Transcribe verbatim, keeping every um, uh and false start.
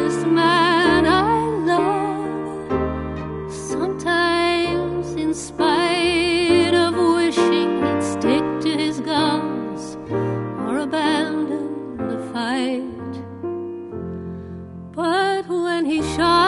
this man I love. Sometimes, in spite of wishing he'd stick to his guns or abandon the fight, but when he shot